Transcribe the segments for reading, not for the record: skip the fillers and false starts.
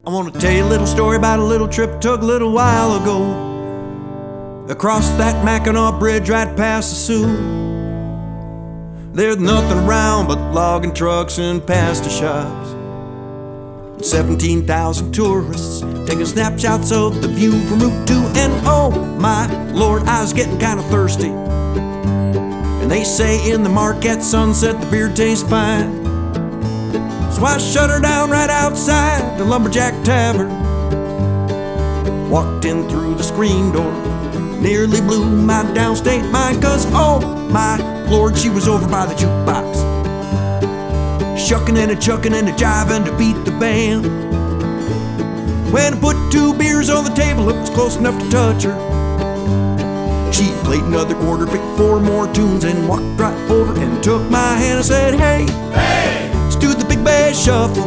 I want to tell you a little story about a little trip took a little while ago. Across that Mackinac Bridge right past the Sioux. There's nothing around but logging trucks and pasta shops. 17,000 tourists taking snapshots of the view from Route 2. And oh my Lord, I was getting kind of thirsty. And they say in the Marquette sunset the beer tastes fine. So I shut her down right outside the Lumberjack Tavern. Walked in through the screen door, nearly blew my downstate mind, 'cause oh my Lord, she was over by the jukebox, shucking and a-chucking and a-jiving to beat the band. When I put 2 beers on the table, it was close enough to touch her. She played another quarter, picked 4 more tunes, and walked right over and took my hand and said, "Hey, hey, let's do the Big Bass Shuffle.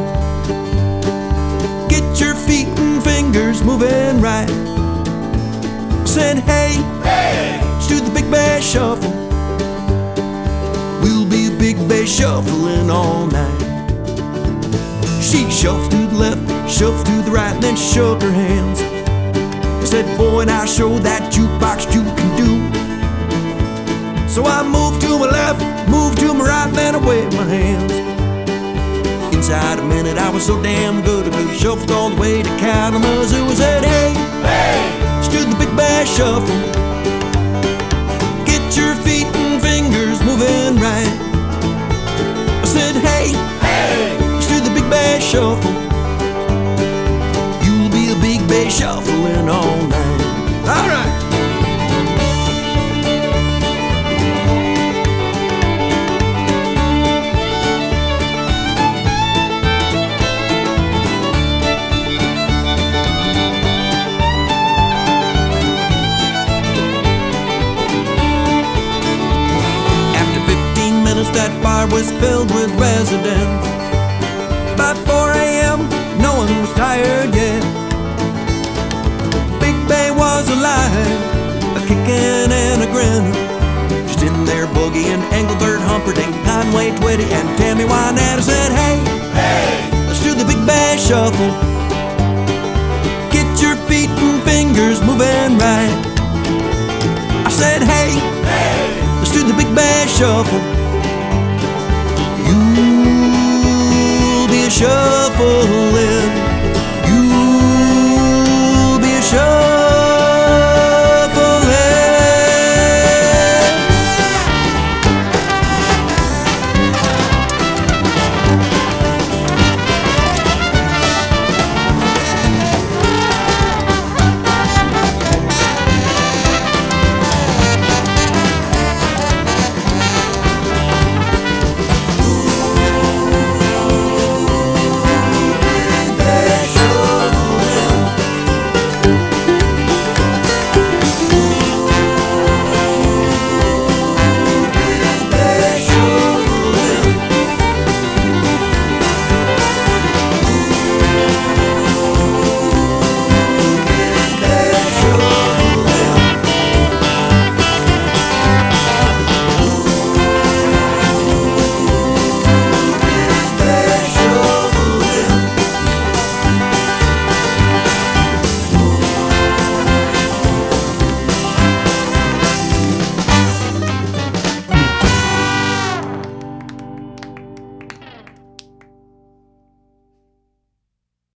Get your feet and fingers moving right." I said, "Hey, hey, let's do the Big Bass Shuffle. We'll be Big Bass shuffling all night." She shuffled to the left, shuffled to the right, and then shook her hands. I said, "Boy, now show that jukebox you can do." So I moved to my left, moved to my right, and then I waved my hands. Inside a minute, I was so damn good, I shuffled all the way to Kalamazoo. I said, "Hey, hey, let's do the Big Bass Shuffle. Get your feet and fingers moving right." I said, "Hey, hey, let's do the Big Bass Shuffle. You'll be a Big Bass shuffling all night." All right. That bar was filled with residents. By 4 a.m., no one was tired yet. Big Bay was alive, a kickin' and a grinning. Just in there boogieing, Engelbert Humperdinck, Conway Twitty, and Tammy Wynette. I said, "Hey, hey, let's do the Big Bass Shuffle. Get your feet and fingers moving right." I said, "Hey, hey, let's do the Big Bass Shuffle. You'll be a shuffling